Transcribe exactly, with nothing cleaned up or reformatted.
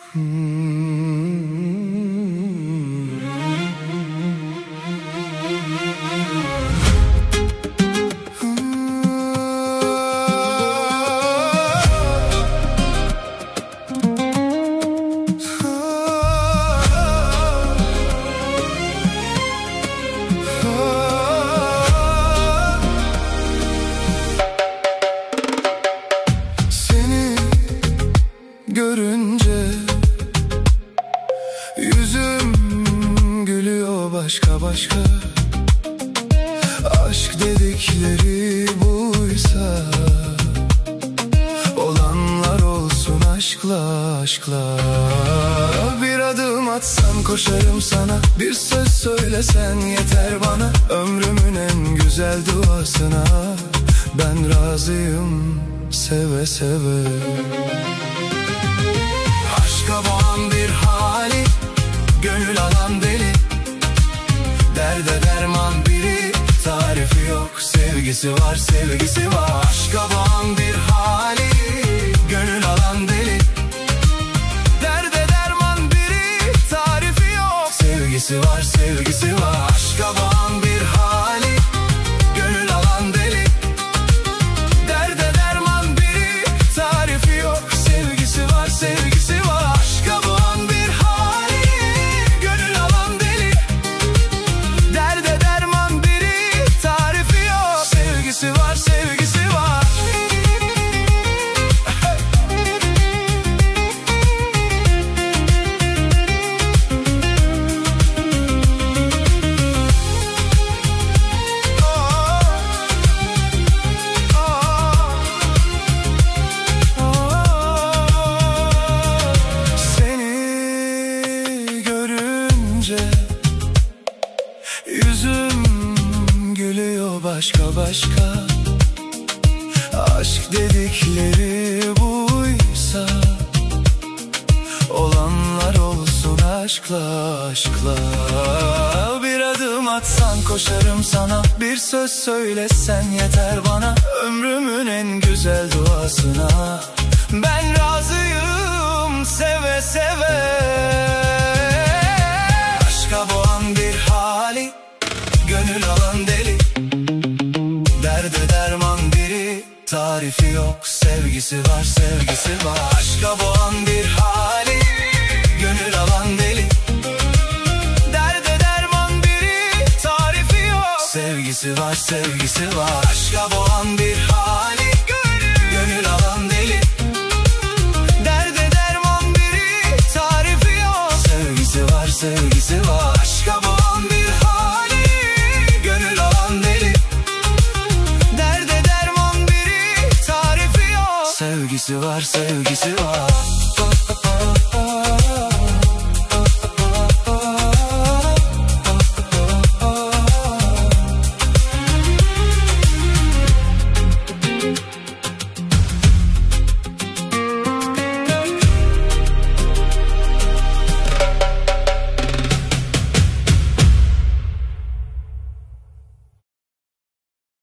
Görünce yüzüm gülüyor başka başka. Aşk dedikleri buysa, olanlar olsun aşkla aşkla. Bir adım atsam koşarım sana, bir söz söylesen yeter bana. Ömrümün en güzel duasına ben razıyım seve seve. Aşka boğan bir hali, gönül alan deli. Derde derman biri, tarifi yok. Sevgisi var, sevgisi var. Aşka boğan bir hali, gönül alan deli. Derde derman biri, tarifi yok. Sevgisi var, sevgisi var. Aşka boğan bir hali, gönül alan deli. Derde derman biri, tarifi yok. Sevgisi var, sevgisi var. Yüzüm gülüyor başka başka. Aşk dedikleri buysa, olanlar olsun aşkla aşkla. Bir adım atsan koşarım sana, bir söz söylesen yeter bana. Ömrümün en güzel duasına ben razıyım seve seve. Aşka boğan bir hali, gönül alan deli. Derde derman biri, tarifi yok. Sevgisi var, sevgisi var. Aşka boğan bir hali, gönül alan deli. Derde derman biri, tarifi yok. Sevgisi var, sevgisi var. Aşka boğan bir hali, gönül alan deli. Derde derman biri, tarifi yok. Sevgisi var, sevgisi var. Aşka boğan bir hali, gönül alan deli. Derde derman biri, tarifi yok. Sevgisi var, sevgisi var.